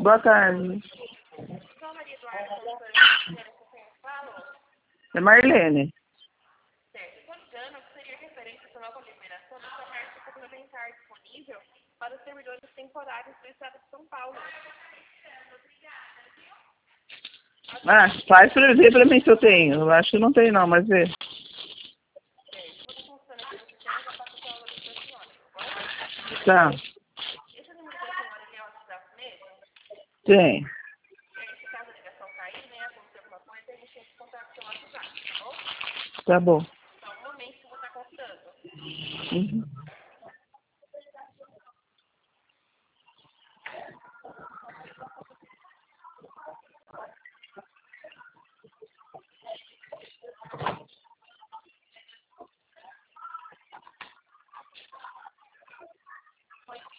Boa tarde. É Marlene. Certo. Estou ligando que seria referente à nova liberação do comércio complementar disponível para os servidores temporários do Estado de São Paulo. Ah, faz pra ver pra mim se eu tenho. Eu acho que não tem não, mas vê. Certo. Quando funciona aqui no sistema, já passa para o valor da senhora, tá bom? Tá. Esse número da senhora, ele é o WhatsApp mesmo? Tem. Se caso a ligação cair, né, acontecer alguma coisa, a gente tem que contar com o seu WhatsApp, tá bom? Tá bom. Então, um momento que você está contando. Uhum.